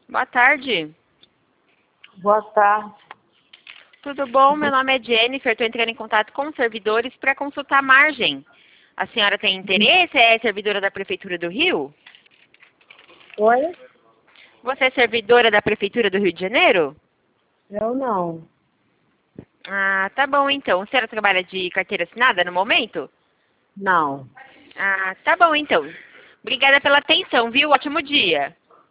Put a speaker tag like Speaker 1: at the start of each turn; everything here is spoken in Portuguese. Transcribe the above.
Speaker 1: Boa tarde.
Speaker 2: Boa tarde.
Speaker 1: Tudo bom? Meu nome é Jennifer. Estou entrando em contato com os servidores para consultar a margem. A senhora tem interesse? É servidora da Prefeitura do Rio?
Speaker 2: Oi?
Speaker 1: Você é servidora da Prefeitura do Rio de Janeiro?
Speaker 2: Eu não.
Speaker 1: Ah, tá bom então. A senhora trabalha de carteira assinada no momento?
Speaker 2: Não.
Speaker 1: Ah, tá bom então. Obrigada pela atenção, viu? Ótimo dia.